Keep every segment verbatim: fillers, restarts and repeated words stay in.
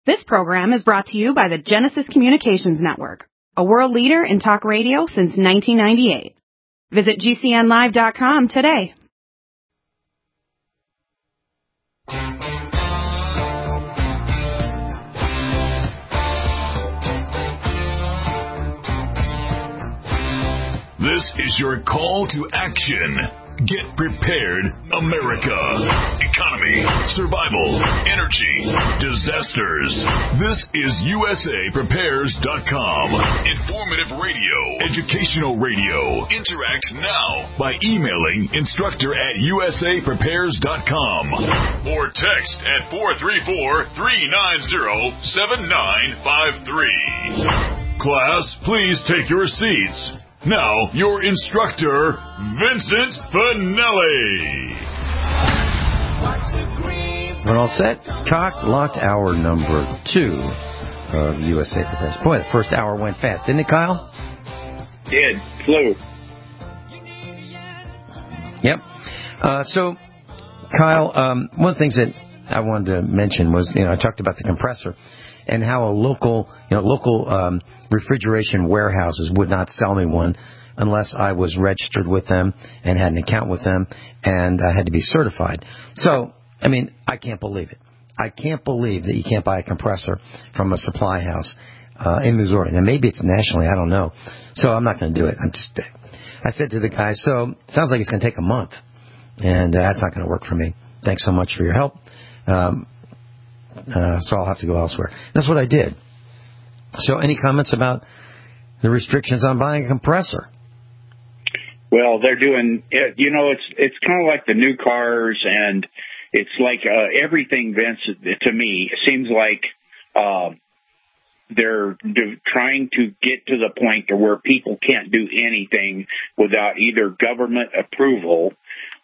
This program is brought to you by the Genesis Communications Network, a world leader in talk radio since nineteen ninety-eight. Visit G C N live dot com today. This is your call to action. Get prepared, America. Economy, survival, energy, disasters. This is U S A Prepares dot com. Informative radio, educational radio. Interact now by emailing instructor at U S A Prepares dot com or text at four three four, three nine zero, seven nine five three. Class, please take your seats. Now, your instructor, Vincent Finelli. We're all set. Cocked, locked, hour number two of U S A Prepares. Boy, the first hour went fast, didn't it, Kyle? Did. Flew. Yep. Uh, so, Kyle, um, one of the things that I wanted to mention was, you know, I talked about the compressor and how a local, you know, local um, refrigeration warehouses would not sell me one unless I was registered with them and had an account with them, and I had to be certified. So, I mean, I can't believe it. I can't believe that you can't buy a compressor from a supply house uh, in Missouri. Now, maybe it's nationally, I don't know. So I'm not going to do it. I'm just, I said to the guy, so it sounds like it's going to take a month, and uh, that's not going to work for me. Thanks so much for your help. Um, Uh, so I'll have to go elsewhere. That's what I did. So any comments about the restrictions on buying a compressor? Well, they're doing, you know, it's it's kind of like the new cars, and it's like uh, everything, Vince, to me, it seems like uh, they're do, trying to get to the point to where people can't do anything without either government approval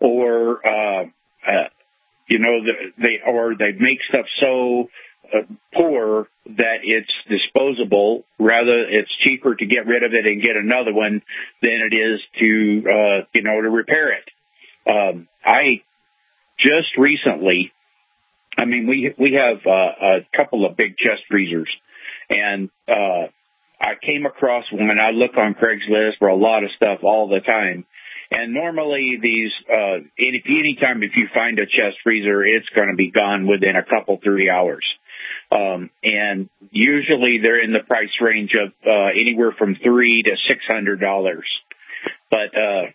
or uh, uh You know, they or they make stuff so uh, poor that it's disposable. Rather, it's cheaper to get rid of it and get another one than it is to, uh, you know, to repair it. Um, I just recently, I mean, we we have uh, a couple of big chest freezers, and uh, I came across one. I look on Craigslist for a lot of stuff all the time. And normally these, uh, any, anytime if you find a chest freezer, it's going to be gone within a couple, three hours. Um, and usually they're in the price range of, uh, anywhere from three to six hundred dollars. But, uh,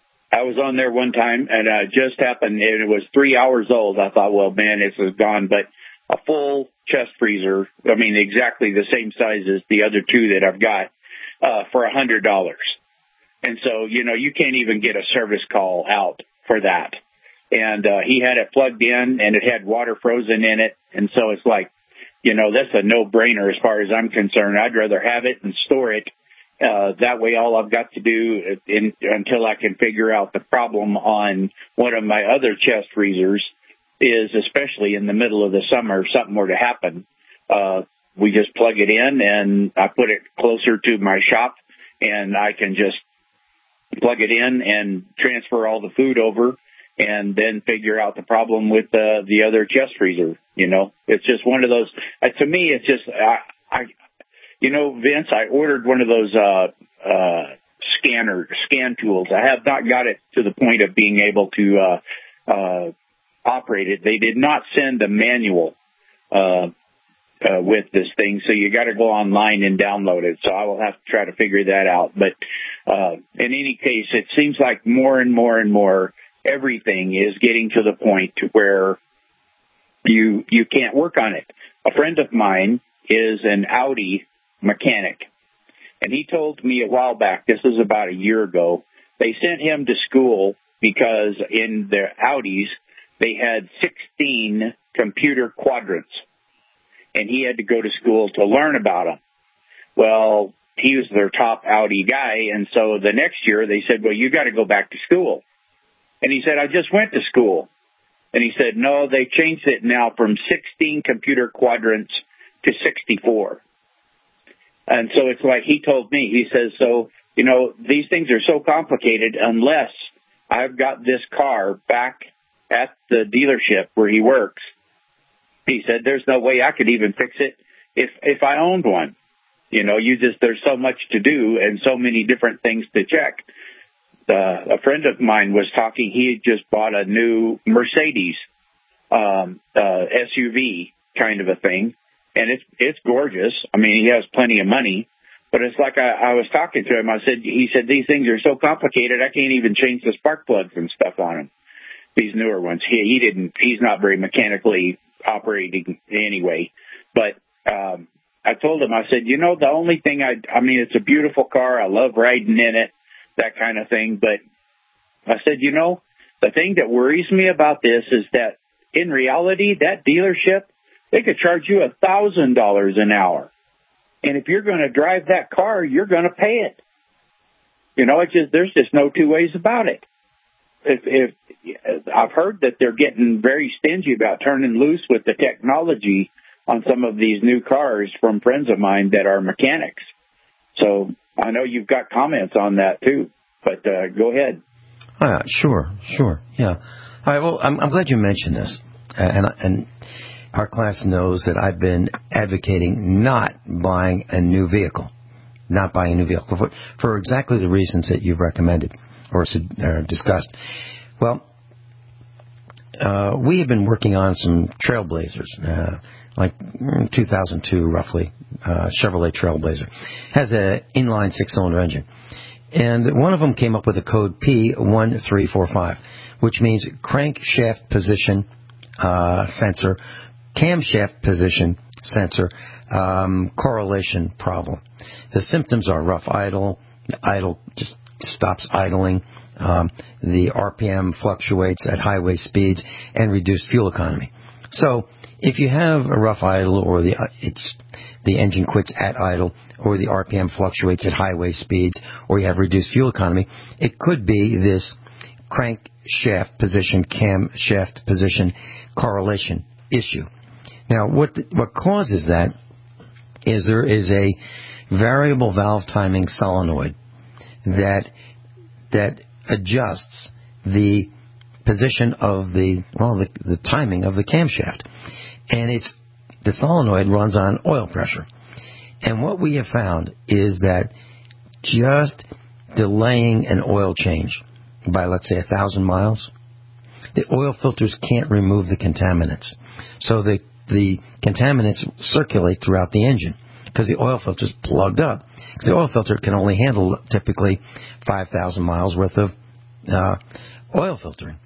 I was on there one time and, uh, just happened, and it was three hours old. I thought, well, man, this is gone. But a full chest freezer, I mean, exactly the same size as the other two that I've got, uh, for a hundred dollars. And so, you know, you can't even get a service call out for that. And uh, he had it plugged in, and it had water frozen in it. And so it's like, you know, that's a no-brainer as far as I'm concerned. I'd rather have it and store it. Uh, that way all I've got to do in, until I can figure out the problem on one of my other chest freezers is, especially in the middle of the summer, if something were to happen, uh, we just plug it in, and I put it closer to my shop, and I can just plug it in and transfer all the food over, and then figure out the problem with uh, the other chest freezer. You know, it's just one of those. Uh, to me, it's just, I, I, you know, Vince, I ordered one of those uh, uh, scanner scan tools. I have not got it to the point of being able to uh, uh, operate it. They did not send a manual Uh, Uh, with this thing, so you got to go online and download it. So I will have to try to figure that out. But uh, in any case, it seems like more and more and more everything is getting to the point to where you you can't work on it. A friend of mine is an Audi mechanic, and he told me a while back, this is about a year ago, they sent him to school because in their Audis they had sixteen computer quadrants, and he had to go to school to learn about them. Well, he was their top Audi guy, and so the next year they said, well, you got to go back to school. And he said, I just went to school. And he said, no, they changed it now from sixteen computer quadrants to sixty-four. And so it's like he told me, he says, so, you know, these things are so complicated unless I've got this car back at the dealership where he works, He said, there's no way I could even fix it if if I owned one. You know, you just, there's so much to do and so many different things to check. Uh, a friend of mine was talking, he had just bought a new Mercedes um, uh, S U V kind of a thing, and it's it's gorgeous. I mean, he has plenty of money, but it's like I, I was talking to him. I said, he said, these things are so complicated, I can't even change the spark plugs and stuff on them, these newer ones. He, he didn't, he's not very mechanically operating anyway, but um, I told him, I said, you know, the only thing I, I mean, it's a beautiful car. I love riding in it, that kind of thing. But I said, you know, the thing that worries me about this is that in reality, that dealership, they could charge you a thousand dollars an hour. And if you're going to drive that car, you're going to pay it. You know, it's just, there's just no two ways about it. If, if I've heard that they're getting very stingy about turning loose with the technology on some of these new cars from friends of mine that are mechanics. So I know you've got comments on that too, but uh, go ahead. Uh, sure, sure, yeah. All right, well, I'm, I'm glad you mentioned this, and and our class knows that I've been advocating not buying a new vehicle, not buying a new vehicle for, for exactly the reasons that you've recommended or uh, discussed. Well, uh, we have been working on some Trailblazers, uh, like two thousand two roughly, uh, Chevrolet Trailblazer. Has an inline six-cylinder engine. And one of them came up with a code P one three four five, which means crankshaft position uh, sensor, camshaft position sensor, um, correlation problem. The symptoms are rough idle, idle just stops idling, um, the R P M fluctuates at highway speeds, and reduced fuel economy. So if you have a rough idle, or the it's the engine quits at idle, or the R P M fluctuates at highway speeds, or you have reduced fuel economy, it could be this crankshaft position, camshaft position correlation issue. Now, what what causes that is there is a variable valve timing solenoid that that adjusts the position of the well the, the timing of the camshaft, and it's the solenoid runs on oil pressure. And what we have found is that just delaying an oil change by, let's say, a thousand miles, the oil filters can't remove the contaminants. So the the contaminants circulate throughout the engine because the oil filter's plugged up. Because the oil filter can only handle typically five thousand miles worth of uh, oil filtering.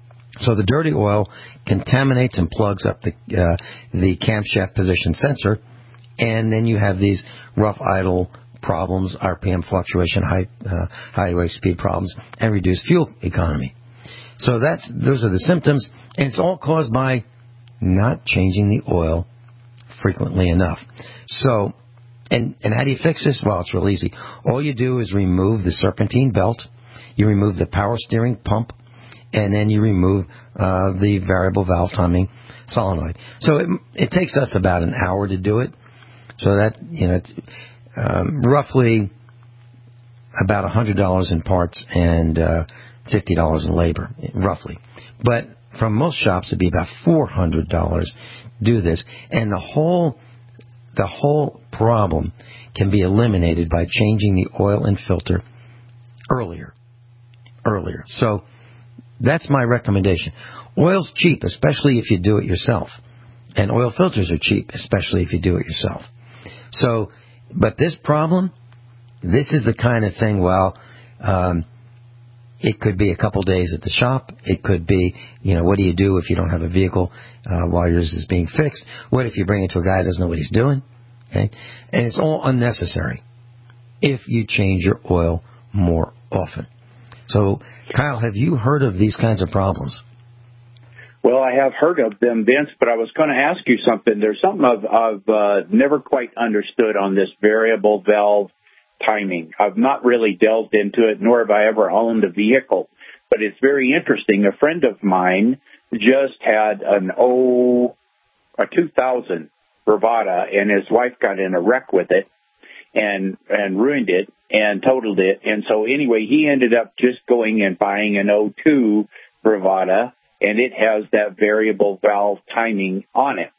So the dirty oil contaminates and plugs up the uh, the camshaft position sensor, and then you have these rough idle problems, R P M fluctuation, high uh, highway speed problems, and reduced fuel economy. So that's those are the symptoms, and it's all caused by not changing the oil frequently enough. So, and and how do you fix this? Well, it's real easy. All you do is remove the serpentine belt, you remove the power steering pump, and then you remove uh, the variable valve timing solenoid. So it, it takes us about an hour to do it. So that, you know, it's um, roughly about one hundred dollars in parts and uh, fifty dollars in labor, roughly. But from most shops, it'd be about four hundred dollars to do this. And the whole, the whole problem can be eliminated by changing the oil and filter earlier. Earlier. So that's my recommendation. Oil's cheap, especially if you do it yourself. And oil filters are cheap, especially if you do it yourself. So, but this problem, this is the kind of thing, well, um, it could be a couple days at the shop. It could be, you know, what do you do if you don't have a vehicle uh, while yours is being fixed? What if you bring it to a guy who doesn't know what he's doing? Okay? And it's all unnecessary if you change your oil more often. So, Kyle, have you heard of these kinds of problems? Well, I have heard of them, Vince, but I was going to ask you something. There's something I've, I've uh, never quite understood on this variable valve timing. I've not really delved into it, nor have I ever owned a vehicle. But it's very interesting. A friend of mine just had an oh, a two thousand Bravada, and his wife got in a wreck with it and and ruined it and totaled it. And so anyway, he ended up just going and buying an oh two Bravada, and it has that variable valve timing on it.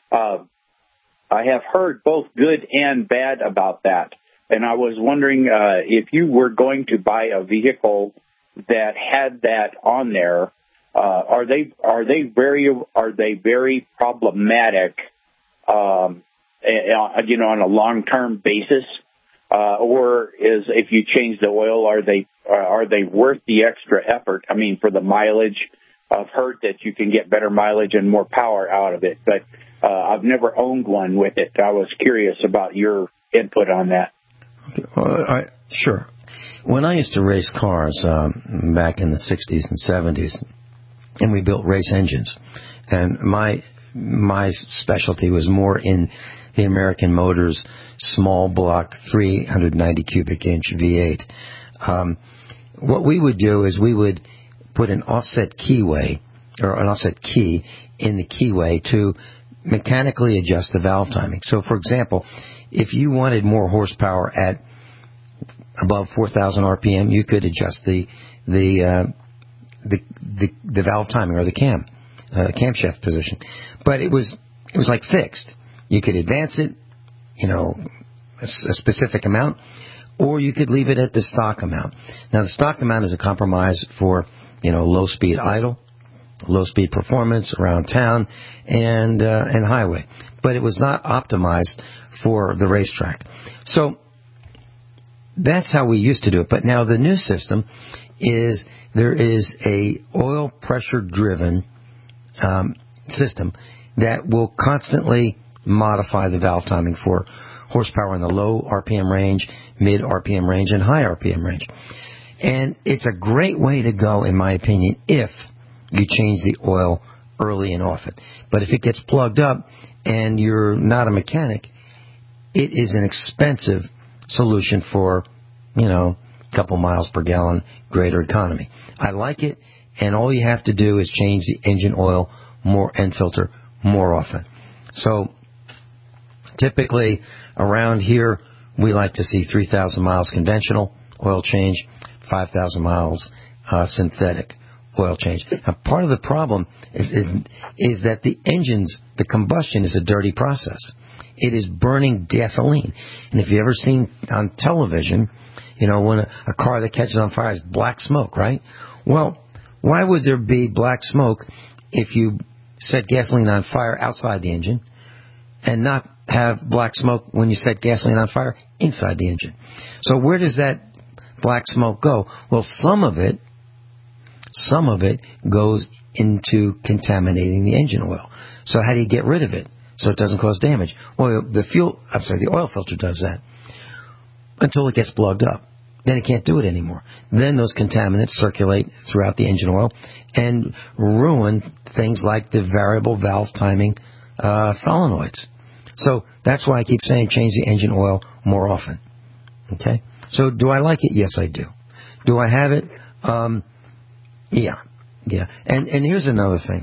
uh, I have heard both good and bad about that. And I was wondering uh, if you were going to buy a vehicle that had that on there, uh, are they are they very are they very problematic? Um, you know, on a long-term basis, uh, or is if you change the oil, are they uh, are they worth the extra effort? I mean, for the mileage, I've heard that you can get better mileage and more power out of it, but uh, I've never owned one with it. I was curious about your input on that. Okay. Well, I, sure. When I used to race cars um, back in the sixties and seventies, and we built race engines, and my my specialty was more in the American Motors small block three hundred ninety cubic inch V eight. Um, what we would do is we would put an offset keyway, or an offset key in the keyway to mechanically adjust the valve timing. So, for example, if you wanted more horsepower at above four thousand R P M, you could adjust the the uh, the, the the valve timing or the cam uh, camshaft position. But it was it was like fixed. You could advance it, you know, a, a specific amount, or you could leave it at the stock amount. Now, the stock amount is a compromise for, you know, low speed idle, low speed performance around town, and uh, and highway. But it was not optimized for the racetrack. So that's how we used to do it. But now the new system is there is a oil pressure driven um, system that will constantly modify the valve timing for horsepower in the low R P M range, mid R P M range, and high R P M range. And it's a great way to go, in my opinion, if you change the oil early and often. But if it gets plugged up and you're not a mechanic, it is an expensive solution for, you know, a couple miles per gallon, greater economy. I like it, and all you have to do is change the engine oil more and filter more often. So typically around here, we like to see three thousand miles conventional oil change, five thousand miles uh, synthetic oil change. Now, part of the problem is, is, is that the engines, the combustion is a dirty process. It is burning gasoline. And if you've ever seen on television, you know, when a, a car that catches on fire is black smoke, right? Well, why would there be black smoke if you set gasoline on fire outside the engine and not have black smoke when you set gasoline on fire inside the engine? So where does that black smoke go? Well, some of it, some of it goes into contaminating the engine oil. So how do you get rid of it so it doesn't cause damage? Well, the fuel, I'm sorry, the oil filter does that until it gets plugged up. Then it can't do it anymore. Then those contaminants circulate throughout the engine oil and ruin things like the variable valve timing uh, solenoids. So that's why I keep saying change the engine oil more often. Okay? So do I like it? Yes, I do. Do I have it? Um, yeah. Yeah. And, and here's another thing.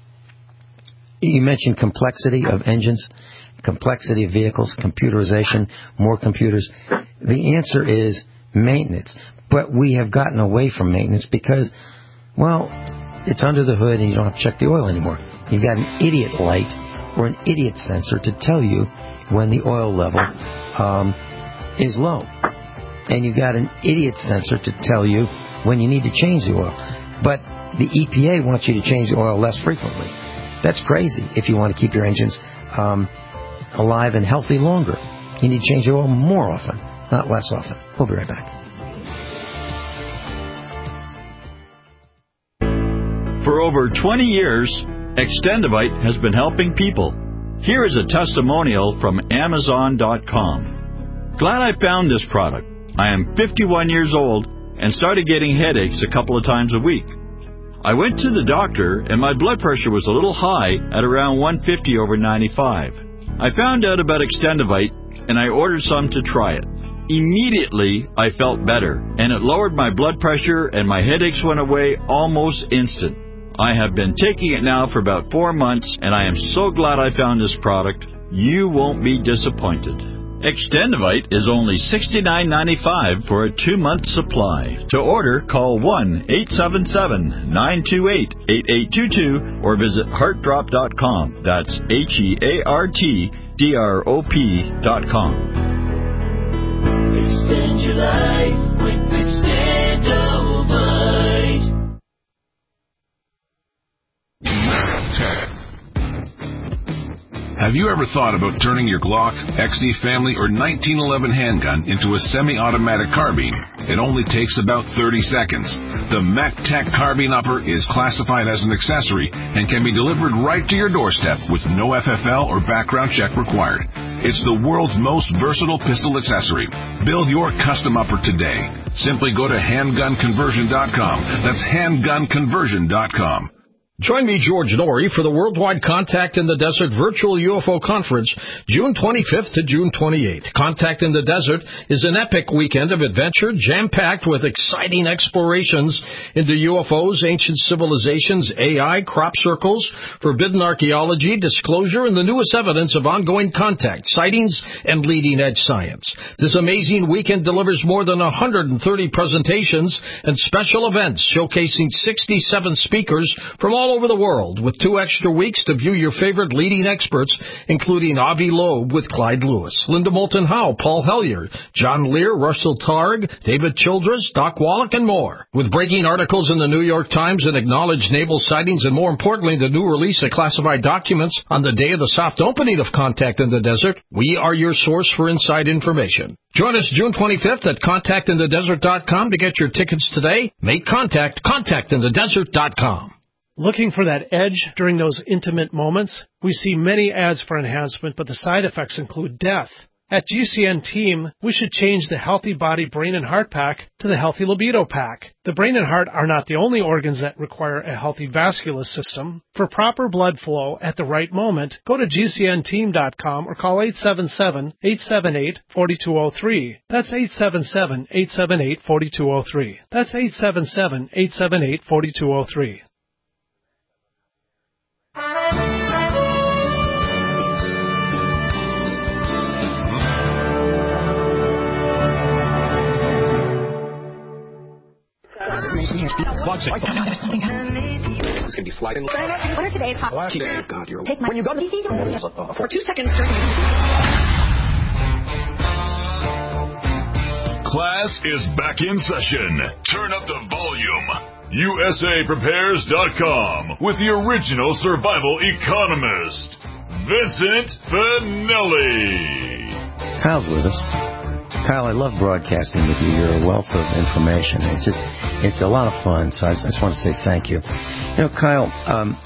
You mentioned complexity of engines, complexity of vehicles, computerization, more computers. The answer is maintenance. But we have gotten away from maintenance because, well, it's under the hood and you don't have to check the oil anymore. You've got an idiot light or an idiot sensor to tell you when the oil level um, is low. And you've got an idiot sensor to tell you when you need to change the oil. But the E P A wants you to change the oil less frequently. That's crazy if you want to keep your engines um, alive and healthy longer. You need to change the oil more often, not less often. We'll be right back. For over twenty years, Extendivite has been helping people. Here is a testimonial from Amazon dot com. Glad I found this product. I am fifty-one years old and started getting headaches a couple of times a week. I went to the doctor and my blood pressure was a little high at around one fifty over ninety-five. I found out about Extendivite and I ordered some to try it. Immediately, I felt better and it lowered my blood pressure and my headaches went away almost instant. I have been taking it now for about four months and I am so glad I found this product. You won't be disappointed. Extendivite is only sixty-nine ninety-five for a two-month supply. To order, call one eight seven seven, nine two eight, eight eight two two or visit heart drop dot com. That's H E A R T D R O P dot com. Extend your life with Extendivite. Have you ever thought about turning your Glock, X D Family, or nineteen eleven handgun into a semi-automatic carbine? It only takes about thirty seconds. The MacTech Carbine Upper is classified as an accessory and can be delivered right to your doorstep with no F F L or background check required. It's the world's most versatile pistol accessory. Build your custom upper today. Simply go to handgun conversion dot com. That's handgun conversion dot com. Join me, George Norrie, for the Worldwide Contact in the Desert Virtual U F O Conference, June twenty-fifth to June twenty-eighth. Contact in the Desert is an epic weekend of adventure, jam-packed with exciting explorations into U F Os, ancient civilizations, A I, crop circles, forbidden archaeology, disclosure, and the newest evidence of ongoing contact, sightings, and leading-edge science. This amazing weekend delivers more than one hundred thirty presentations and special events showcasing sixty-seven speakers from all over the world, with two extra weeks to view your favorite leading experts, including Avi Loeb with Clyde Lewis, Linda Moulton Howe, Paul Hellyer, John Lear, Russell Targ, David Childress, Doc Wallach, and more. With breaking articles in the New York Times and acknowledged naval sightings, and more importantly, the new release of classified documents on the day of the soft opening of Contact in the Desert, we are your source for inside information. Join us June twenty-fifth at contact in the desert dot com to get your tickets today. Make contact, contact in the desert dot com. Looking for that edge during those intimate moments? We see many ads for enhancement, but the side effects include death. At G C N Team, we should change the Healthy Body, Brain, and Heart Pack to the Healthy Libido Pack. The brain and heart are not the only organs that require a healthy vascular system. For proper blood flow at the right moment, go to G C N team dot com or call eight seven seven, eight seven eight, four two zero three. That's eight seven seven, eight seven eight, four two zero three. That's eight seven seven, eight seven eight, four two zero three. It's going to be sliding. What are today's hot? Oh, God, you're Take my when you go to the for two seconds. Class is back in session. Turn up the volume. U S A prepares dot com with the original survival economist, Vincent Finelli. Kyle's with us. Kyle, I love broadcasting with you. You're a wealth of information. It's just, it's a lot of fun, so I just want to say thank you. You know, Kyle, um,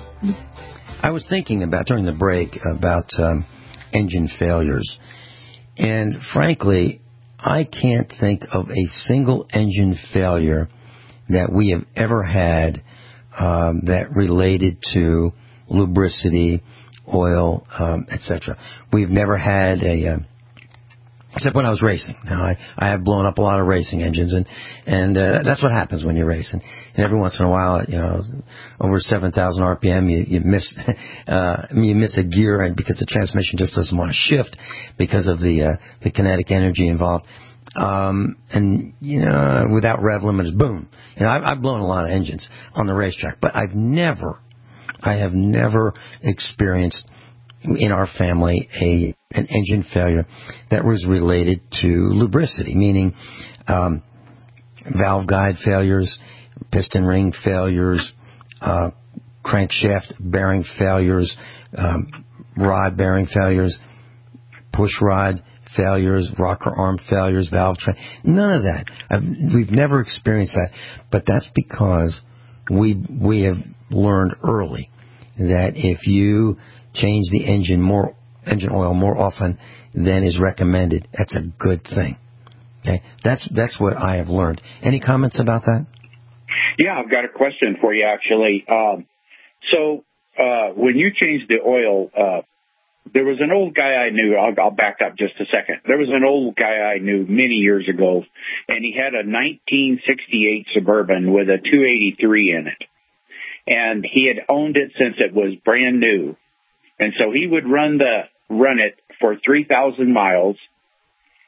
I was thinking about, during the break, about um, engine failures. And frankly, I can't think of a single engine failure that we have ever had um, that related to lubricity, oil, um, et cetera. We've never had a... Uh, Except when I was racing. Now, I, I have blown up a lot of racing engines, and and uh, that's what happens when you're racing. And every once in a while, you know, over seven thousand R P M, you, you miss uh, you miss a gear, and because the transmission just doesn't want to shift because of the uh, the kinetic energy involved. Um, and you know, without rev limiters, boom. You know, I've, I've blown a lot of engines on the racetrack, but I've never, I have never experienced in our family a an engine failure that was related to lubricity, meaning um, valve guide failures, piston ring failures, uh, crankshaft bearing failures, um, rod bearing failures, push rod failures, rocker arm failures, valve train. None of that. I've, we've never experienced that, but that's because we we have learned early that if you change the engine more engine oil more often than is recommended, that's a good thing. Okay, that's that's what I have learned. Any comments about that? Yeah, I've got a question for you actually. Um, so uh, when you changed the oil, uh, there was an old guy I knew. I'll, I'll back up just a second. There was an old guy I knew many years ago, and he had a nineteen sixty-eight Suburban with a two eighty-three in it, and he had owned it since it was brand new. And so he would run the run it for three thousand miles,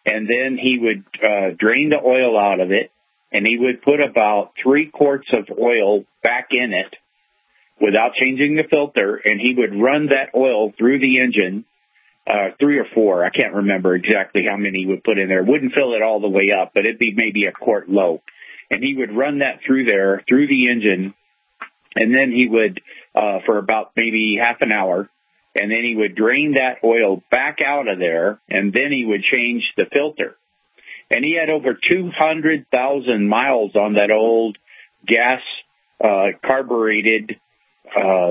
and then he would uh, drain the oil out of it, and he would put about three quarts of oil back in it without changing the filter, and he would run that oil through the engine, uh, three or four. I can't remember exactly how many he would put in there. Wouldn't fill it all the way up, but it'd be maybe a quart low. And he would run that through there, through the engine, and then he would, uh, for about maybe half an hour, and then he would drain that oil back out of there, and then he would change the filter. And he had over two hundred thousand miles on that old gas uh, carbureted uh,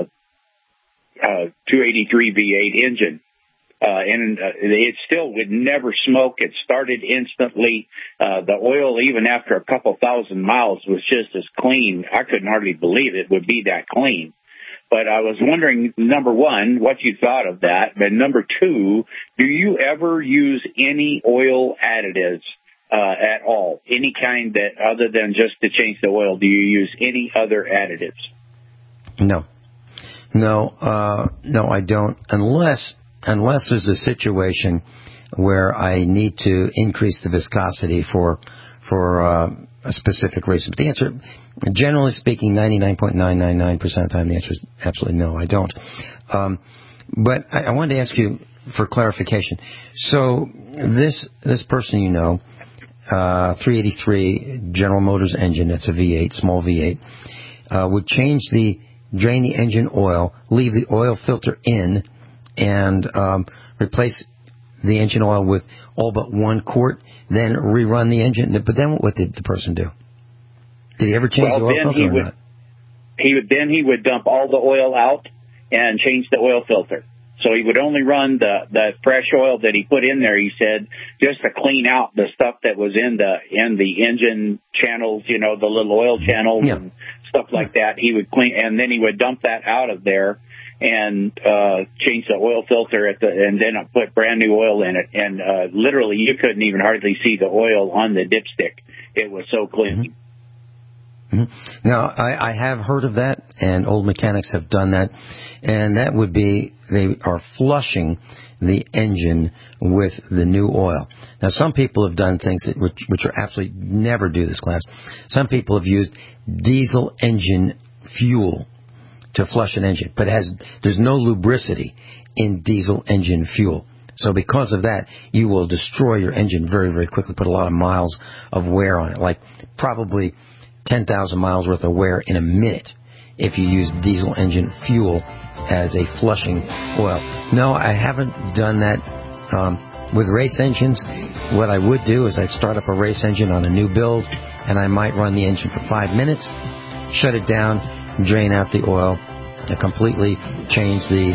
uh, two eighty-three V eight engine. Uh, and uh, it still would never smoke. It started instantly. Uh, the oil, even after a couple thousand miles, was just as clean. I couldn't hardly believe it would be that clean. But I was wondering, number one, what you thought of that. But number two, do you ever use any oil additives uh, at all? Any kind that, other than just to change the oil, do you use any other additives? No. No, uh, no, I don't. Unless, unless there's a situation where I need to increase the viscosity for, for, uh, a specific reason. But the answer, generally speaking, ninety-nine point nine nine nine percent of the time, the answer is absolutely no, I don't. Um, but I, I wanted to ask you for clarification. So this this person you know, uh, three eighty-three General Motors engine, that's a V eight, small V eight, uh, would change the, drain the engine oil, leave the oil filter in, and um, replace the engine oil with all but one quart, then rerun the engine. But then what did the person do? Did he ever change well, the oil then filter he or would, not? He would, then he would dump all the oil out and change the oil filter. So he would only run the, the fresh oil that he put in there, he said, just to clean out the stuff that was in the in the engine channels, you know, the little oil channels yeah. and stuff like that. He would clean, and then he would dump that out of there and uh change the oil filter at the, and then put brand new oil in it. And uh literally, you couldn't even hardly see the oil on the dipstick. It was so clean. Mm-hmm. Mm-hmm. Now, I, I have heard of that, and old mechanics have done that, and that would be they are flushing the engine with the new oil. Now, some people have done things that, which, which are absolutely never do this class. Some people have used diesel engine fuel to flush an engine, but it has there's no lubricity in diesel engine fuel. So because of that, you will destroy your engine very, very quickly, put a lot of miles of wear on it, like probably ten thousand miles worth of wear in a minute if you use diesel engine fuel as a flushing oil. No, I haven't done that um, with race engines. What I would do is I'd start up a race engine on a new build, and I might run the engine for five minutes, shut it down, drain out the oil, and completely change the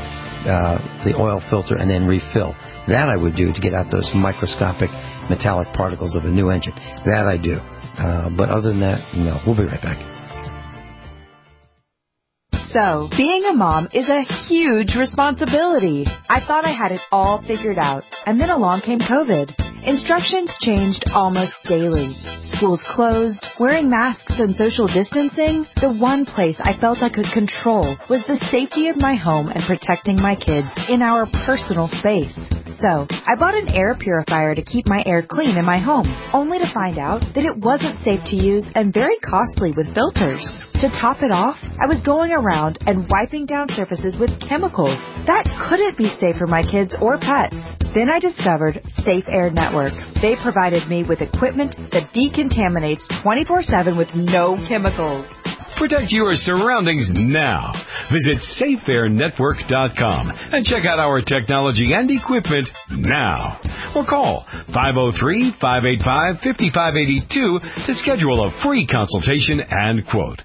uh, the oil filter, and then refill. That I would do to get out those microscopic metallic particles of a new engine. That I do. Uh, but other than that, no. We'll be right back. So, being a mom is a huge responsibility. I thought I had it all figured out, and then along came COVID. Instructions changed almost daily. Schools closed, wearing masks and social distancing. The one place I felt I could control was the safety of my home and protecting my kids in our personal space. So, I bought an air purifier to keep my air clean in my home, only to find out that it wasn't safe to use and very costly with filters. To top it off, I was going around and wiping down surfaces with chemicals. That couldn't be safe for my kids or pets. Then I discovered Safe Air Network. They provided me with equipment that decontaminates twenty-four seven with no chemicals. Protect your surroundings now. Visit safe air network dot com and check out our technology and equipment now. Or call five oh three, five eight five, five five eight two to schedule a free consultation and quote.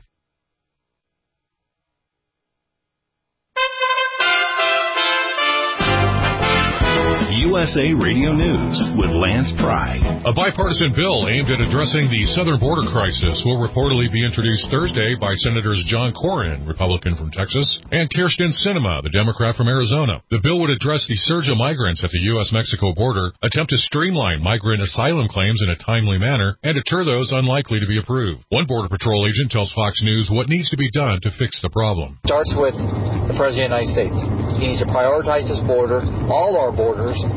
U S A Radio News with Lance Pry. A bipartisan bill aimed at addressing the southern border crisis will reportedly be introduced Thursday by Senators John Cornyn, Republican from Texas, and Kyrsten Sinema, the Democrat from Arizona. The bill would address the surge of migrants at the U S Mexico border, attempt to streamline migrant asylum claims in a timely manner, and deter those unlikely to be approved. One Border Patrol agent tells Fox News what needs to be done to fix the problem. It starts with the President of the United States. He needs to prioritize this border, all our borders,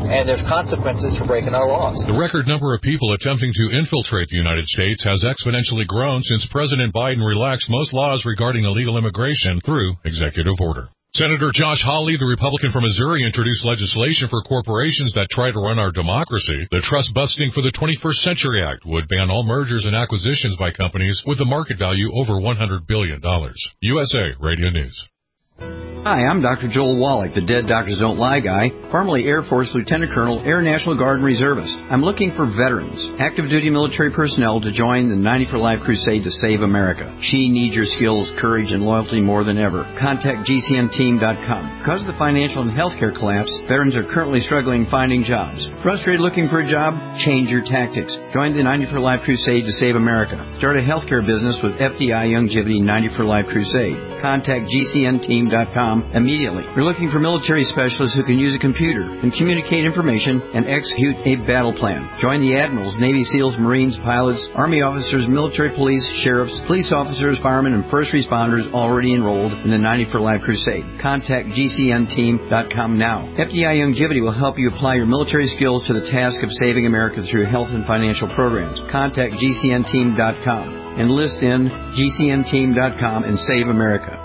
and there's consequences for breaking our laws. The record number of people attempting to infiltrate the United States has exponentially grown since President Biden relaxed most laws regarding illegal immigration through executive order. Senator Josh Hawley, the Republican from Missouri, introduced legislation for corporations that try to run our democracy. The Trust Busting for the twenty-first Century Act would ban all mergers and acquisitions by companies with a market value over one hundred billion dollars. U S A Radio News. Hi, I'm Doctor Joel Wallach, the Dead Doctors Don't Lie guy, formerly Air Force Lieutenant Colonel, Air National Guard and Reservist. I'm looking for veterans, active duty military personnel to join the ninety for Life crusade to save America. She needs your skills, courage, and loyalty more than ever. Contact G C N team dot com. Because of the financial and healthcare collapse, veterans are currently struggling finding jobs. Frustrated looking for a job? Change your tactics. Join the ninety for Life crusade to save America. Start a healthcare business with F D I Youngevity ninety for Life crusade. Contact G C N team dot com immediately. We're looking for military specialists who can use a computer and communicate information and execute a battle plan. Join the admirals, Navy SEALs, Marines, pilots, Army officers, military police, sheriffs, police officers, firemen, and first responders already enrolled in the ninety for Life crusade. Contact G C N team dot com now. F D I Youngevity will help you apply your military skills to the task of saving America through health and financial programs. Contact G C N team dot com. Enlist in G C N team dot com and save America.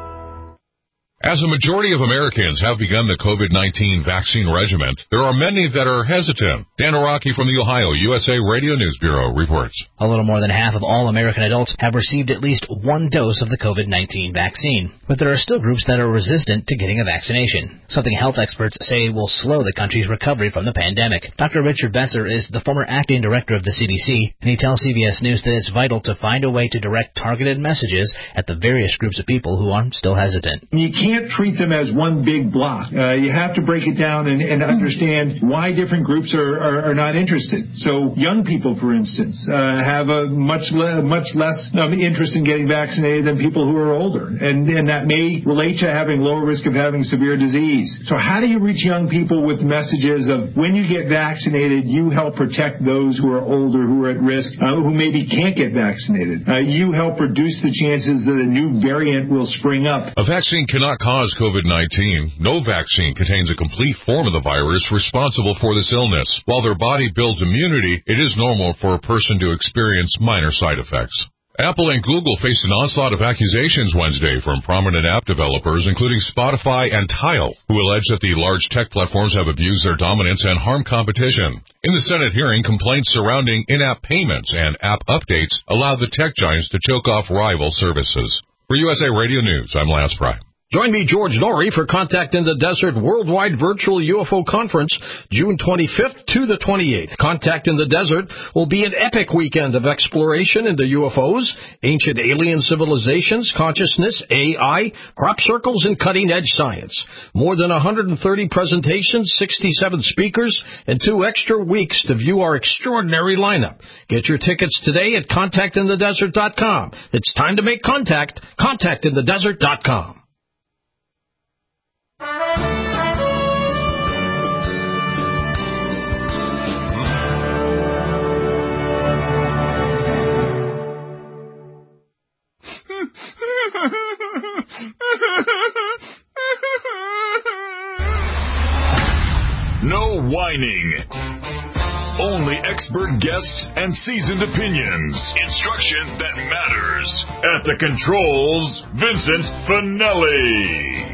As a majority of Americans have begun the COVID nineteen vaccine regimen, there are many that are hesitant. Dan Araki from the Ohio U S A Radio News Bureau reports. A little more than half of all American adults have received at least one dose of the COVID nineteen vaccine. But there are still groups that are resistant to getting a vaccination, something health experts say will slow the country's recovery from the pandemic. Doctor Richard Besser is the former acting director of the C D C, and he tells C B S News that it's vital to find a way to direct targeted messages at the various groups of people who are still hesitant. You can't treat them as one big block. Uh, you have to break it down and, and understand why different groups are, are, are not interested. So young people, for instance, uh, have a much le- much less um, interest in getting vaccinated than people who are older, and, and that may relate to having lower risk of having severe disease. So how do you reach young people with messages of when you get vaccinated, you help protect those who are older, who are at risk, uh, who maybe can't get vaccinated. Uh, you help reduce the chances that a new variant will spring up. A vaccine cannot cause COVID nineteen. No vaccine contains a complete form of the virus responsible for this illness. While their body builds immunity, it is normal for a person to experience minor side effects. Apple and Google faced an onslaught of accusations Wednesday from prominent app developers, including Spotify and Tile, who allege that the large tech platforms have abused their dominance and harmed competition. In the Senate hearing, complaints surrounding in-app payments and app updates allowed the tech giants to choke off rival services. For U S A Radio News, I'm Lance Pry. Join me, George Norrie, for Contact in the Desert Worldwide Virtual U F O Conference, June twenty-fifth to the twenty-eighth. Contact in the Desert will be an epic weekend of exploration into U F Os, ancient alien civilizations, consciousness, A I, crop circles, and cutting-edge science. More than one hundred thirty presentations, sixty-seven speakers, and two extra weeks to view our extraordinary lineup. Get your tickets today at contact in the desert dot com. It's time to make contact. contact in the desert dot com. No whining. Only expert guests and seasoned opinions. Instruction that matters. At the controls, Vincent Finelli.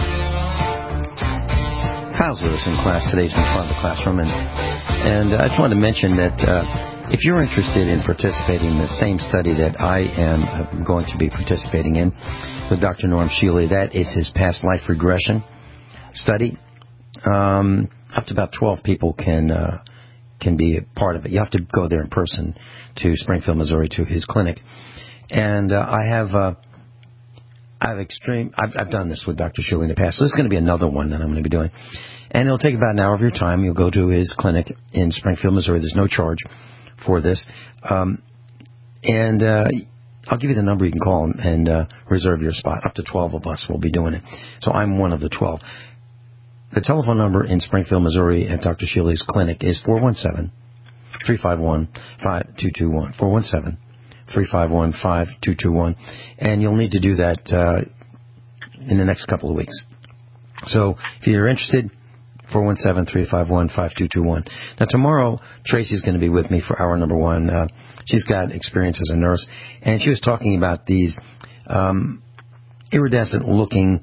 Kyle's with us in class today. He's in front of the classroom. And, and uh, I just wanted to mention that uh, if you're interested in participating in the same study that I am going to be participating in with Doctor Norm Shealy, that is his past life regression study. Um, up to about twelve people can uh, can be a part of it. You have to go there in person to Springfield, Missouri, to his clinic. And uh, I have uh, I have extreme. I've, I've done this with Doctor Shealy in the past. So this is going to be another one that I'm going to be doing. And it'll take about an hour of your time. You'll go to his clinic in Springfield, Missouri. There's no charge for this. Um, and uh, I'll give you the number you can call and, and uh, reserve your spot. Up to twelve of us will be doing it. So I'm one of the twelve. The telephone number in Springfield, Missouri at Doctor Shealy's clinic is four one seven, three five one, five two two one. four one seven, three five one, five two two one. And you'll need to do that uh, in the next couple of weeks. So if you're interested, four one seven, three five one, five two two one. Now, tomorrow, Tracy's going to be with me for hour number one. Uh, she's got experience as a nurse, and she was talking about these um, iridescent-looking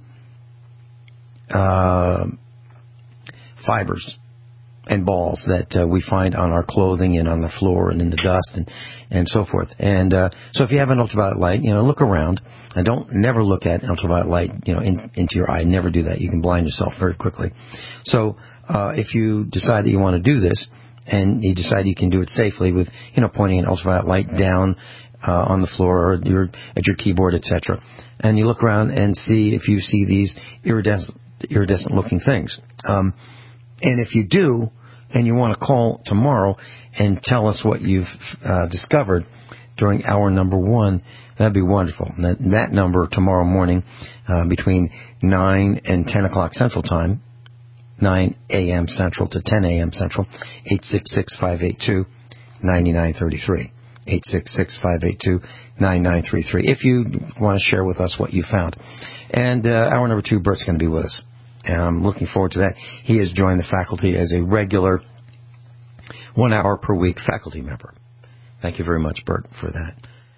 uh, fibers and balls that uh, we find on our clothing and on the floor and in the dust and, and so forth. And uh, so if you have an ultraviolet light, you know, look around. And don't never look at ultraviolet light, you know, in, into your eye. Never do that. You can blind yourself very quickly. So uh, if you decide that you want to do this and you decide you can do it safely with, you know, pointing an ultraviolet light down uh, on the floor or your, at your keyboard, et cetera, and you look around and see if you see these iridescent, iridescent-looking things. Um, and if you do, and you want to call tomorrow and tell us what you've uh, discovered during hour number one, that'd be wonderful. That, that number tomorrow morning uh, between nine and ten o'clock Central Time, nine a.m. Central to ten a.m. Central, eight six six, five eight two, nine nine three three, eight six six, five eight two, nine nine three three, if you want to share with us what you found. And uh, hour number two, Bert's going to be with us. And I'm looking forward to that. He has joined the faculty as a regular one hour per week faculty member. Thank you very much, Bert, for that.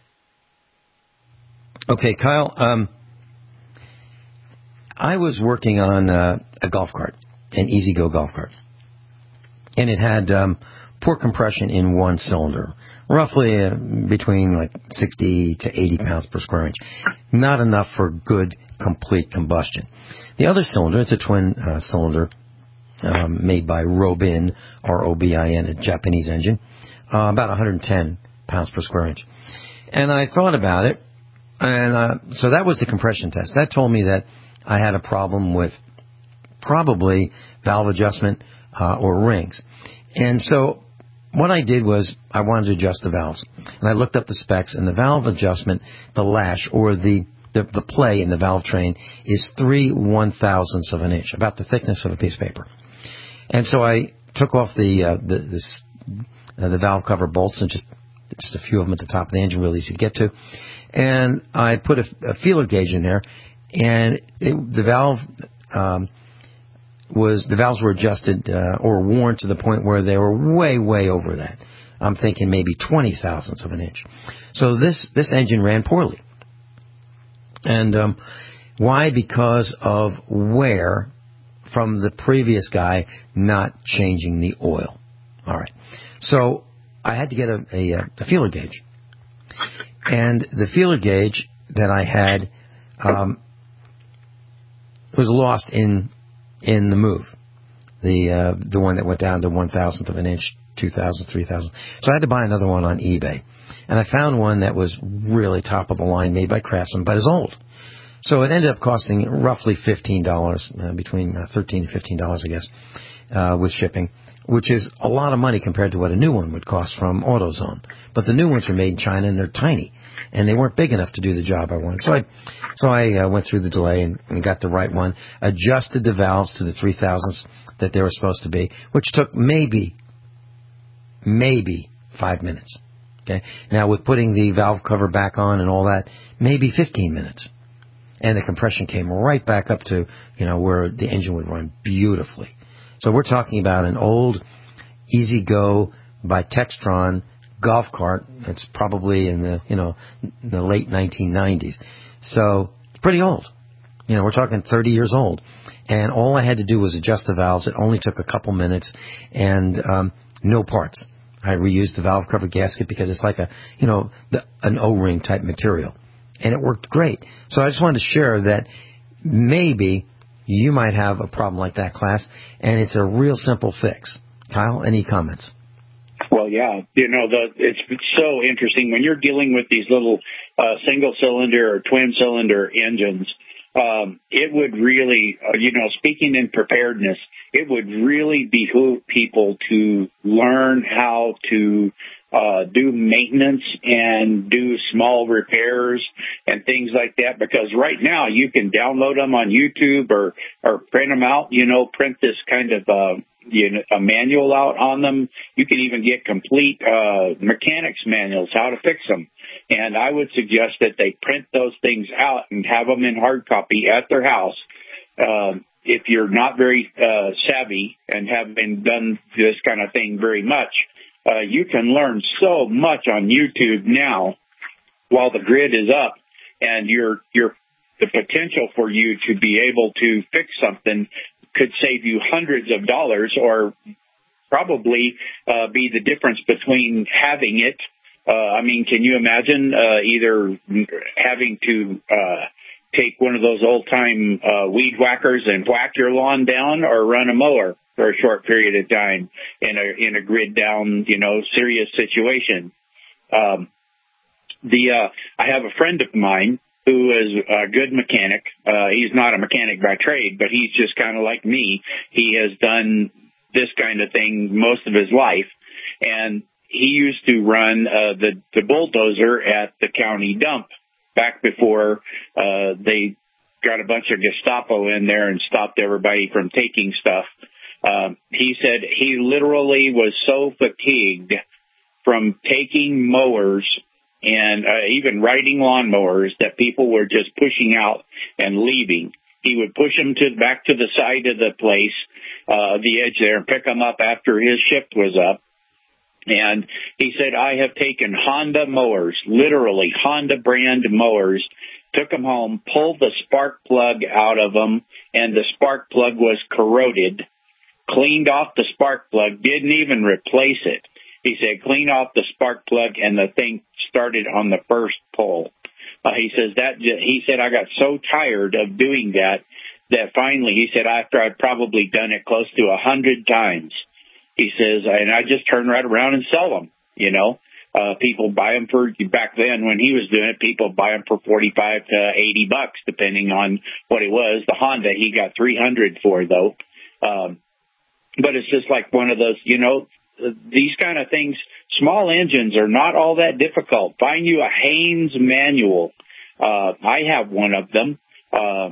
Okay, Kyle, um, I was working on uh, a golf cart, an E-Z-Go golf cart. And it had um, poor compression in one cylinder, roughly uh, between like sixty to eighty pounds per square inch. Not enough for good, complete combustion. The other cylinder, it's a twin uh, cylinder um, made by Robin, R O B I N, a Japanese engine, uh, about one hundred ten pounds per square inch. And I thought about it, and uh, so that was the compression test. That told me that I had a problem with probably valve adjustment uh, or rings. And so what I did was I wanted to adjust the valves. And I looked up the specs, and the valve adjustment, the lash, or the The, the play in the valve train is three one-thousandths of an inch, about the thickness of a piece of paper. And so I took off the uh, the, this, uh, the valve cover bolts, and just just a few of them at the top of the engine, really easy to get to. And I put a, a feeler gauge in there, and it, the valve um, was the valves were adjusted uh, or worn to the point where they were way way over that. I'm thinking maybe twenty thousandths of an inch. So this this engine ran poorly. And um, why? Because of wear from the previous guy not changing the oil. All right. So I had to get a, a, a feeler gauge. And the feeler gauge that I had um, was lost in in the move. The uh, the one that went down to one thousandth of an inch, two thousandth, three thousandth. So I had to buy another one on eBay. And I found one that was really top of the line, made by Craftsman, but is old. So it ended up costing roughly fifteen dollars, uh, between uh, thirteen dollars and fifteen dollars, I guess, uh, with shipping, which is a lot of money compared to what a new one would cost from AutoZone. But the new ones are made in China, and they're tiny, and they weren't big enough to do the job I wanted. So I, so I uh, went through the delay and, and got the right one, adjusted the valves to the three thousandths that they were supposed to be, which took maybe, maybe five minutes. Okay. Now, with putting the valve cover back on and all that, maybe fifteen minutes. And the compression came right back up to, you know, where the engine would run beautifully. So we're talking about an old E-Z-Go by Textron golf cart. It's probably in the, you know, the late nineteen nineties. So it's pretty old. You know, we're talking thirty years old. And all I had to do was adjust the valves. It only took a couple minutes and um, no parts. I reused the valve cover gasket because it's like a, you know, the, an O-ring type material. And it worked great. So I just wanted to share that maybe you might have a problem like that, class, and it's a real simple fix. Kyle, any comments? Well, yeah. You know, the, it's so interesting. When you're dealing with these little uh, single-cylinder or twin-cylinder engines, um, it would really, uh, you know, speaking in preparedness, it would really behoove people to learn how to uh, do maintenance and do small repairs and things like that, because right now you can download them on YouTube or, or print them out, you know, print this kind of uh, you know, a manual out on them. You can even get complete uh, mechanics manuals, how to fix them. And I would suggest that they print those things out and have them in hard copy at their house. Um, if you're not very uh, savvy and haven't done this kind of thing very much, uh, you can learn so much on YouTube now while the grid is up, and your your the potential for you to be able to fix something could save you hundreds of dollars, or probably uh, be the difference between having it. Uh, I mean, can you imagine uh, either having to uh, take one of those old-time uh, weed whackers and whack your lawn down, or run a mower for a short period of time in a in a grid down, you know, serious situation? Um, the uh, I have a friend of mine who is a good mechanic. Uh, he's not a mechanic by trade, but he's just kind of like me. He has done this kind of thing most of his life, and he used to run uh, the the bulldozer at the county dump back before uh, they got a bunch of Gestapo in there and stopped everybody from taking stuff. Uh, he said he literally was so fatigued from taking mowers and uh, even riding lawnmowers that people were just pushing out and leaving. He would push them to back to the side of the place, uh, the edge there, and pick them up after his shift was up. And he said, I have taken Honda mowers, literally Honda brand mowers, took them home, pulled the spark plug out of them, and the spark plug was corroded, cleaned off the spark plug, didn't even replace it. He said, clean off the spark plug, and the thing started on the first pull. Uh, he says that, he said, I got so tired of doing that, that finally, he said, after I'd probably done it close to a hundred times, he says, and I just turn right around and sell them, you know. Uh, people buy them for, back then when he was doing it, people buy them for forty-five to eighty bucks, depending on what it was. The Honda, he got three hundred for, though. Um, but it's just like one of those, you know, these kind of things, small engines are not all that difficult. Find you a Haynes manual. Uh, I have one of them, uh,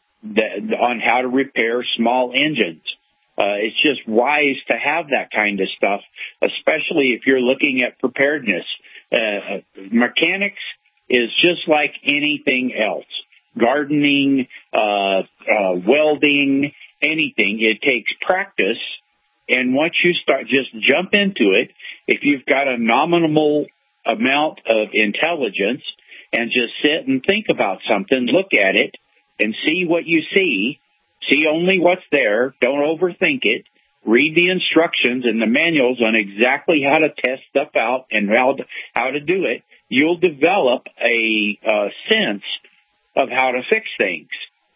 that, on how to repair small engines. Uh, it's just wise to have that kind of stuff, especially if you're looking at preparedness. Uh, mechanics is just like anything else. Gardening, uh, uh, welding, anything. It takes practice. And once you start, just jump into it. If you've got a nominal amount of intelligence and just sit and think about something, look at it and see what you see. See only what's there. Don't overthink it. Read the instructions and the manuals on exactly how to test stuff out and how to, how to do it. You'll develop a uh, sense of how to fix things.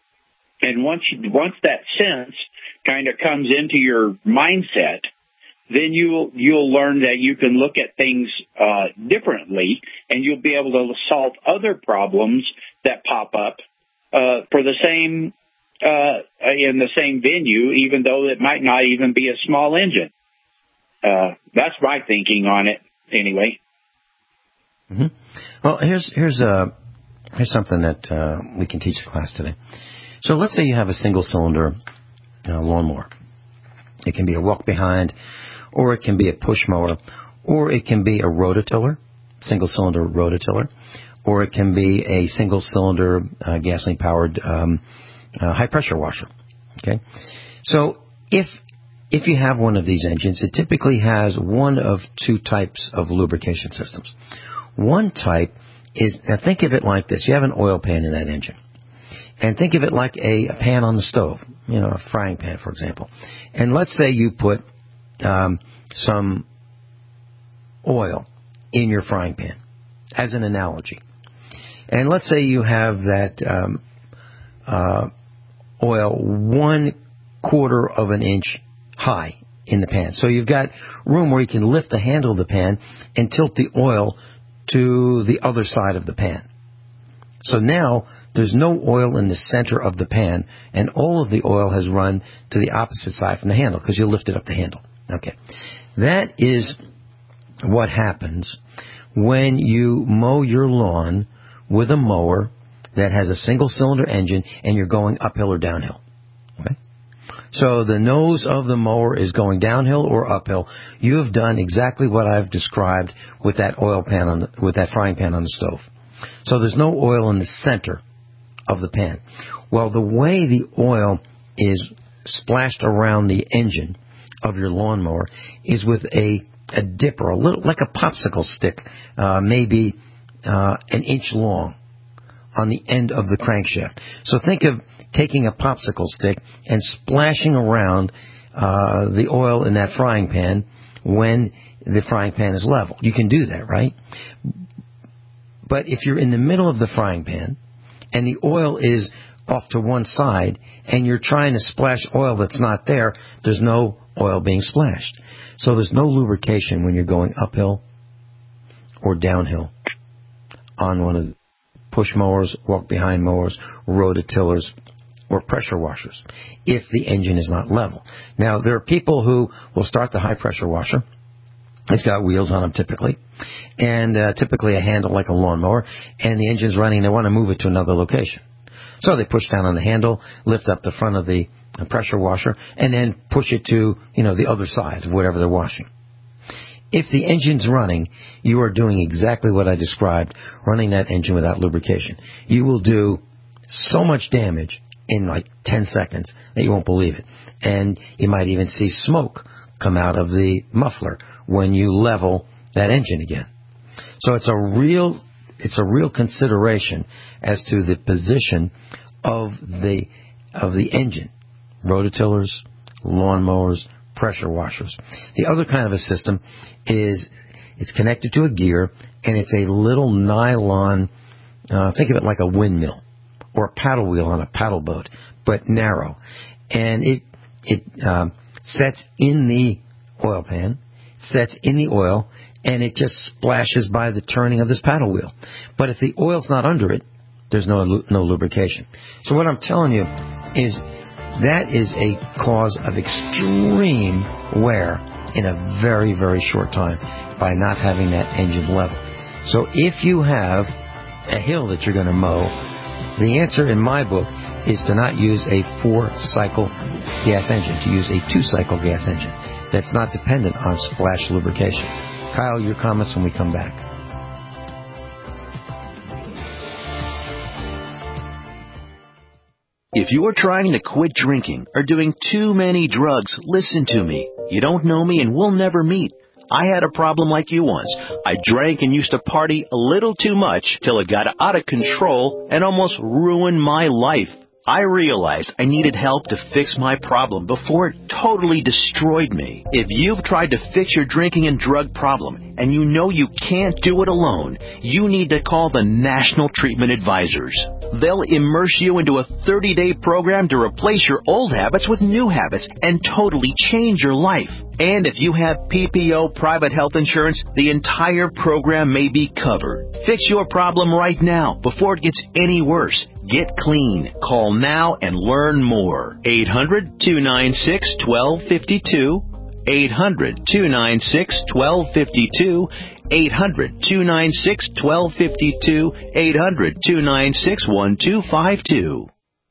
And once you, once that sense kind of comes into your mindset, then you'll you'll learn that you can look at things uh, differently, and you'll be able to solve other problems that pop up uh, for the same. Uh, in the same venue, even though it might not even be a small engine. Uh, that's my thinking on it, anyway. Mm-hmm. Well, here's here's uh, here's something that uh, we can teach the class today. So let's say you have a single-cylinder uh, lawnmower. It can be a walk-behind, or it can be a push mower, or it can be a rototiller, single-cylinder rototiller, or it can be a single-cylinder uh, gasoline-powered um Uh, high-pressure washer. Okay, so if if you have one of these engines, it typically has one of two types of lubrication systems. One type is, now think of it like this: you have an oil pan in that engine, and think of it like a, a pan on the stove, you know, a frying pan, for example. And let's say you put um, some oil in your frying pan, as an analogy, and let's say you have that. Um, uh, oil one quarter of an inch high in the pan. So you've got room where you can lift the handle of the pan and tilt the oil to the other side of the pan. So now there's no oil in the center of the pan, and all of the oil has run to the opposite side from the handle because you lifted up the handle. Okay. That is what happens when you mow your lawn with a mower that has a single-cylinder engine, and you're going uphill or downhill. Okay? So the nose of the mower is going downhill or uphill. You have done exactly what I've described with that oil pan on the, with that frying pan on the stove. So there's no oil in the center of the pan. Well, the way the oil is splashed around the engine of your lawnmower is with a, a dipper, a little like a popsicle stick, uh, maybe uh, an inch long on the end of the crankshaft. So think of taking a popsicle stick and splashing around uh, the oil in that frying pan when the frying pan is level. You can do that, right? But if you're in the middle of the frying pan and the oil is off to one side and you're trying to splash oil that's not there, there's no oil being splashed. So there's no lubrication when you're going uphill or downhill on one of the push mowers, walk-behind mowers, rototillers, or pressure washers if the engine is not level. Now, there are people who will start the high-pressure washer. It's got wheels on them typically, and uh, typically a handle like a lawnmower, and the engine's running. They want to move it to another location. So they push down on the handle, lift up the front of the pressure washer, and then push it to, you know, the other side of whatever they're washing. If the engine's running, you are doing exactly what I described, running that engine without lubrication. You will do so much damage in like ten seconds that you won't believe it. And you might even see smoke come out of the muffler when you level that engine again. So it's a real it's a real consideration as to the position of the of the engine. Rototillers, lawnmowers, pressure washers. The other kind of a system is it's connected to a gear, and it's a little nylon, uh, think of it like a windmill or a paddle wheel on a paddle boat, but narrow. And it it um, sets in the oil pan, sets in the oil, and it just splashes by the turning of this paddle wheel. But if the oil's not under it, there's no no lubrication. So what I'm telling you is that is a cause of extreme wear in a very, very short time by not having that engine level. So if you have a hill that you're going to mow, the answer in my book is to not use a four-cycle gas engine, to use a two-cycle gas engine that's not dependent on splash lubrication. Kyle, your comments when we come back. If you are trying to quit drinking or doing too many drugs, listen to me. You don't know me and we'll never meet. I had a problem like you once. I drank and used to party a little too much till it got out of control and almost ruined my life. I realized I needed help to fix my problem before it totally destroyed me. If you've tried to fix your drinking and drug problem and you know you can't do it alone, you need to call the National Treatment Advisors. They'll immerse you into a thirty-day program to replace your old habits with new habits and totally change your life. And if you have P P O private health insurance, the entire program may be covered. Fix your problem right now before it gets any worse. Get clean. Call now and learn more. eight hundred, two nine six, one two five two. eight hundred, two nine six, one two five two. eight hundred, two nine six, one two five two. eight hundred, two nine six, one two five two.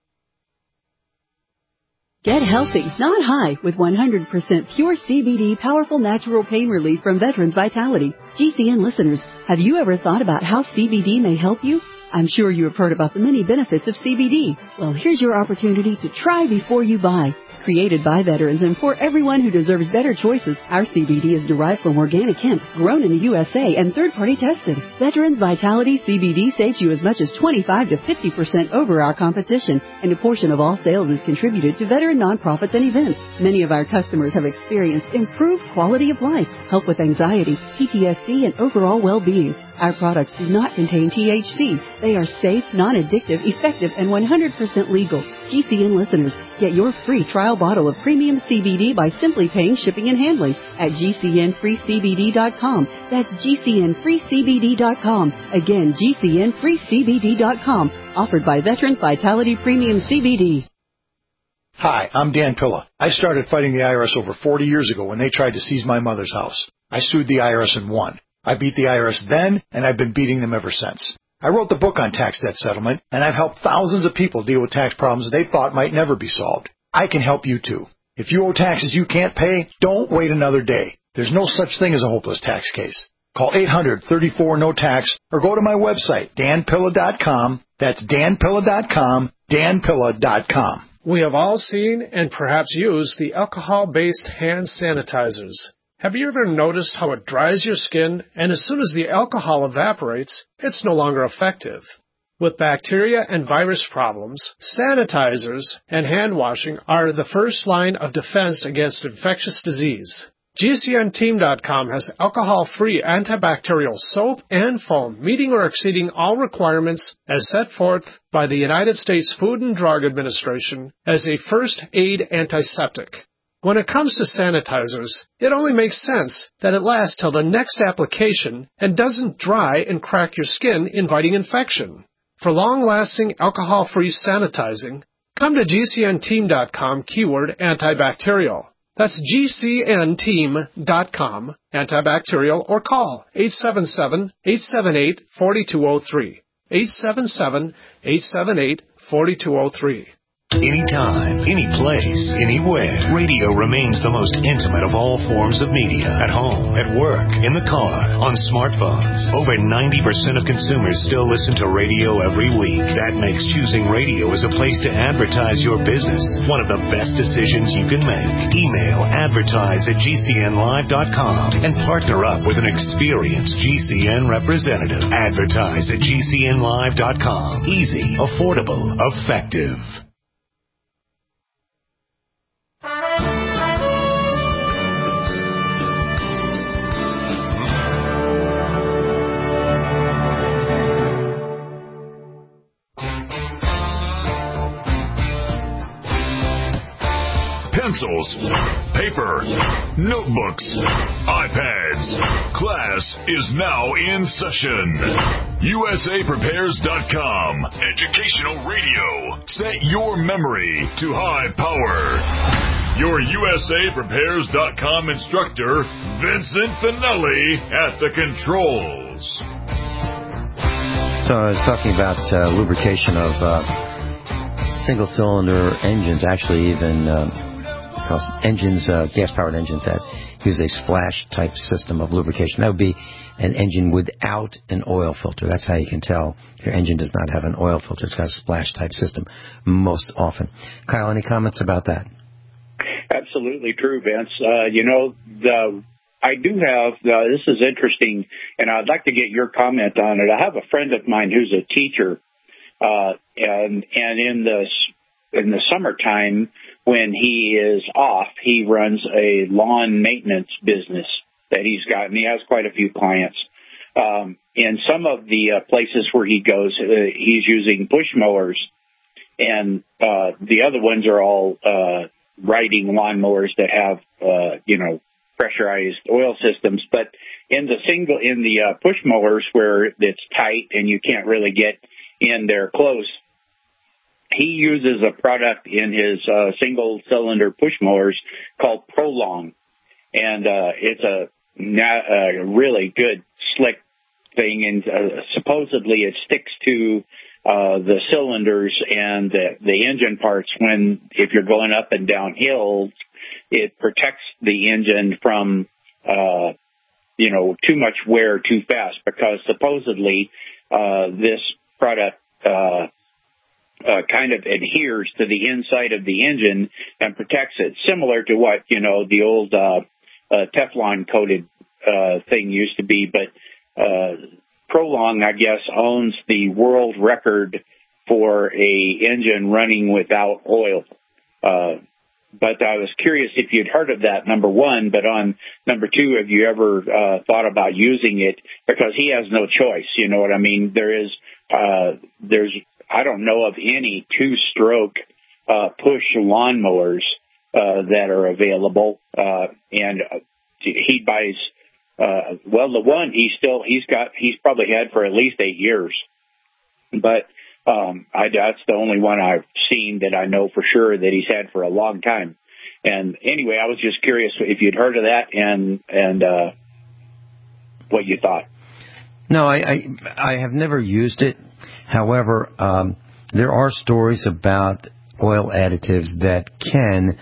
Get healthy, not high, with one hundred percent pure C B D powerful natural pain relief from Veterans Vitality. G C N listeners, have you ever thought about how C B D may help you? I'm sure you have heard about the many benefits of C B D. Well, here's your opportunity to try before you buy. Created by veterans and for everyone who deserves better choices, our C B D is derived from organic hemp, grown in the U S A and third-party tested. Veterans Vitality C B D saves you as much as twenty-five to fifty percent over our competition, and a portion of all sales is contributed to veteran nonprofits and events. Many of our customers have experienced improved quality of life, help with anxiety, P T S D, and overall well-being. Our products do not contain T H C. They are safe, non-addictive, effective, and one hundred percent legal. G C N listeners, get your free trial bottle of premium C B D by simply paying shipping and handling at G C N free C B D dot com. That's G C N free C B D dot com. Again, G C N free C B D dot com. Offered by Veterans Vitality Premium C B D. Hi, I'm Dan Pilla. I started fighting the I R S over forty years ago when they tried to seize my mother's house. I sued the I R S and won. I beat the I R S then, and I've been beating them ever since. I wrote the book on tax debt settlement, and I've helped thousands of people deal with tax problems they thought might never be solved. I can help you too. If you owe taxes you can't pay, don't wait another day. There's no such thing as a hopeless tax case. Call eight hundred, thirty-four, no tax or go to my website, dan pilla dot com. That's dan pilla dot com, dan pilla dot com. We have all seen and perhaps used the alcohol-based hand sanitizers. Have you ever noticed how it dries your skin, and as soon as the alcohol evaporates, it's no longer effective? With bacteria and virus problems, sanitizers and hand washing are the first line of defense against infectious disease. G C N team dot com has alcohol-free antibacterial soap and foam meeting or exceeding all requirements as set forth by the United States Food and Drug Administration as a first aid antiseptic. When it comes to sanitizers, it only makes sense that it lasts till the next application and doesn't dry and crack your skin, inviting infection. For long-lasting alcohol-free sanitizing, come to G C N team dot com keyword antibacterial. That's G C N team dot com, antibacterial, or call eight seven seven, eight seven eight, four two zero three, eight seven seven, eight seven eight, four two zero three. Anytime, any place, anywhere, radio remains the most intimate of all forms of media. At home, at work, in the car, on smartphones. Over ninety percent of consumers still listen to radio every week. That makes choosing radio as a place to advertise your business one of the best decisions you can make. Email advertise at G C N live dot com and partner up with an experienced G C N representative. Advertise at G C N live dot com. Easy, affordable, effective. Pencils, paper, notebooks, iPads. Class is now in session. U S A Prepares dot com. Educational radio. Set your memory to high power. Your U S A Prepares dot com instructor, Vincent Finelli, at the controls. So I was talking about uh, lubrication of uh, single-cylinder engines, actually even... Uh, Because engines, uh, gas-powered engines that use a splash-type system of lubrication. That would be an engine without an oil filter. That's how you can tell if your engine does not have an oil filter. It's got a splash-type system most often. Kyle, any comments about that? Absolutely true, Vince. Uh, you know, the, I do have, uh, this is interesting, and I'd like to get your comment on it. I have a friend of mine who's a teacher, uh, and, and in the, in the summertime, when he is off, he runs a lawn maintenance business that he's got, and he has quite a few clients. Um, in some of the uh, places where he goes, uh, he's using push mowers, and uh, the other ones are all uh, riding lawn mowers that have, uh, you know, pressurized oil systems. But in the single, in the uh, push mowers where it's tight and you can't really get in there close, he uses a product in his uh, single-cylinder push mowers called Prolong, and uh, it's a, a really good, slick thing, and uh, supposedly it sticks to uh, the cylinders and the, the engine parts when, if you're going up and down hills, it protects the engine from, uh, you know, too much wear too fast, because supposedly uh, this product uh Uh, kind of adheres to the inside of the engine and protects it, similar to what, you know, the old uh, uh, Teflon-coated uh, thing used to be. But uh, Prolong, I guess, owns the world record for a engine running without oil. Uh, but I was curious if you'd heard of that, number one. But on number two, have you ever uh, thought about using it? Because he has no choice, you know what I mean? There is, uh, there's, I don't know of any two-stroke uh, push lawnmowers uh, that are available, uh, and he buys. Uh, well, the one he still he's got he's probably had for at least eight years, but um, I, that's the only one I've seen that I know for sure that he's had for a long time. And anyway, I was just curious if you'd heard of that and and uh, what you thought. No, I, I I have never used it. However, um, there are stories about oil additives that can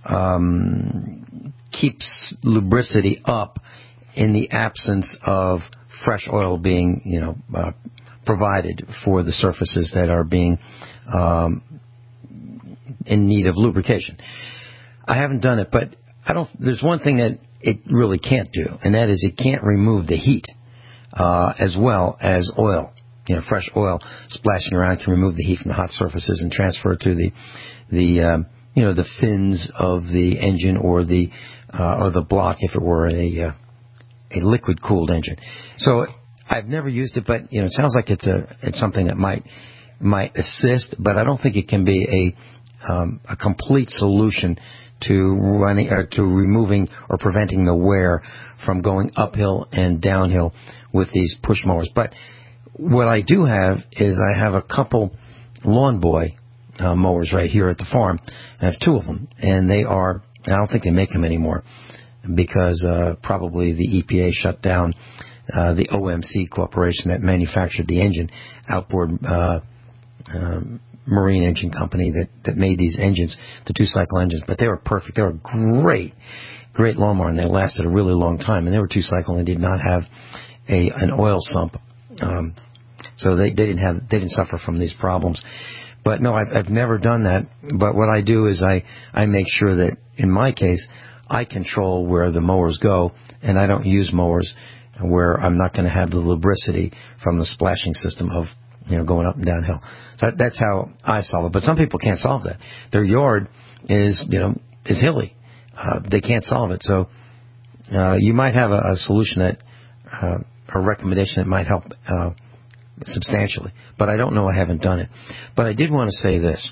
um, keep lubricity up in the absence of fresh oil being, you know, uh, provided for the surfaces that are being um, in need of lubrication. I haven't done it, but I don't. There's one thing that it really can't do, and that is it can't remove the heat uh, as well as oil. You know, fresh oil splashing around can remove the heat from the hot surfaces and transfer it to the the um, you know the fins of the engine or the uh, or the block if it were a uh, a liquid cooled engine. So I've never used it, but you know, it sounds like it's a it's something that might might assist, but I don't think it can be a um, a complete solution to running or to removing or preventing the wear from going uphill and downhill with these push mowers. But what I do have is I have a couple Lawn Boy uh, mowers right here at the farm. I have two of them, and they are, I don't think they make them anymore because uh, probably the E P A shut down uh, the O M C corporation that manufactured the engine, outboard uh, um, marine engine company that, that made these engines, the two-cycle engines. But they were perfect. They were great, great lawnmower, and they lasted a really long time. And they were two-cycle and did not have a an oil sump. Um, so they, they didn't have they didn't suffer from these problems. But no, I've, I've never done that. But what I do is I, I make sure that in my case I control where the mowers go, and I don't use mowers where I'm not going to have the lubricity from the splashing system of you know going up and downhill. So that, that's how I solve it. But some people can't solve that. Their yard is you know is hilly. Uh, they can't solve it. So uh, you might have a, a solution that. Uh, a recommendation that might help uh, substantially. But I don't know. I haven't done it. But I did want to say this.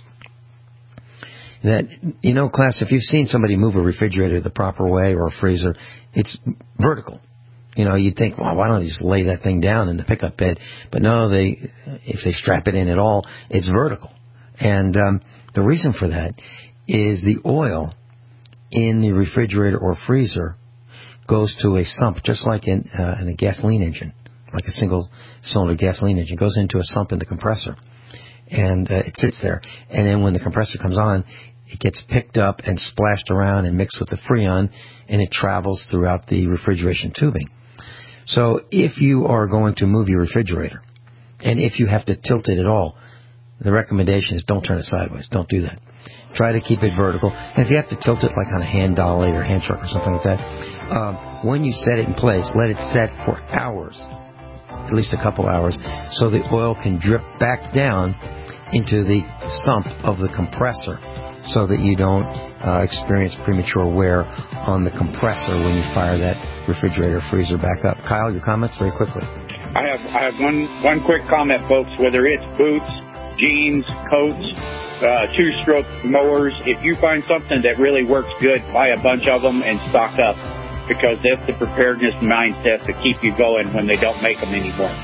That, you know, class, if you've seen somebody move a refrigerator the proper way or a freezer, it's vertical. You know, you'd think, well, why don't they just lay that thing down in the pickup bed? But no, they if they strap it in at all, it's vertical. And um, the reason for that is the oil in the refrigerator or freezer goes to a sump, just like in, uh, in a gasoline engine, like a single-cylinder gasoline engine. It goes into a sump in the compressor, and uh, it sits there. And then when the compressor comes on, it gets picked up and splashed around and mixed with the Freon, and it travels throughout the refrigeration tubing. So if you are going to move your refrigerator, and if you have to tilt it at all, the recommendation is don't turn it sideways. Don't do that. Try to keep it vertical. And if you have to tilt it like on a hand dolly or hand truck or something like that, um, when you set it in place, let it set for hours, at least a couple hours, so the oil can drip back down into the sump of the compressor so that you don't uh, experience premature wear on the compressor when you fire that refrigerator freezer back up. Kyle, your comments very quickly. I have I have one, one quick comment, folks. Whether it's boots, jeans, coats, Uh, two-stroke mowers, if you find something that really works good, buy a bunch of them and stock up, because that's the preparedness mindset to keep you going when they don't make them anymore.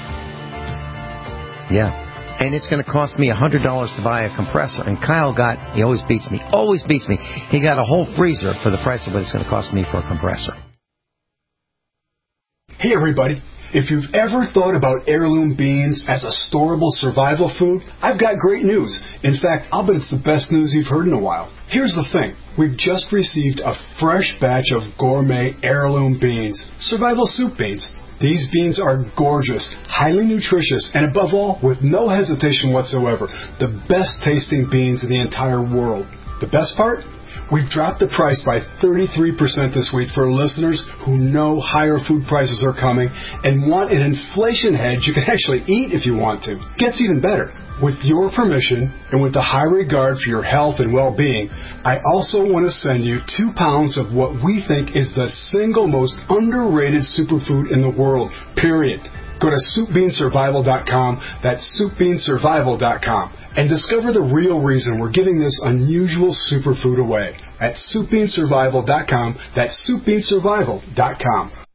Yeah, and it's going to cost me one hundred dollars to buy a compressor, and Kyle got, he always beats me, always beats me, he got a whole freezer for the price of what it's going to cost me for a compressor. Hey everybody. If you've ever thought about heirloom beans as a storable survival food, I've got great news. In fact, I'll bet it's the best news you've heard in a while. Here's the thing. We've just received a fresh batch of gourmet heirloom beans, survival soup beans. These beans are gorgeous, highly nutritious, and above all, with no hesitation whatsoever, the best tasting beans in the entire world. The best part? We've dropped the price by thirty-three percent this week for listeners who know higher food prices are coming and want an inflation hedge you can actually eat if you want to. Gets even better. With your permission and with the high regard for your health and well-being, I also want to send you two pounds of what we think is the single most underrated superfood in the world, period. Go to soup bean survival dot com, that's soup bean survival dot com, and discover the real reason we're giving this unusual superfood away at soup bean survival dot com, that's soup bean survival dot com.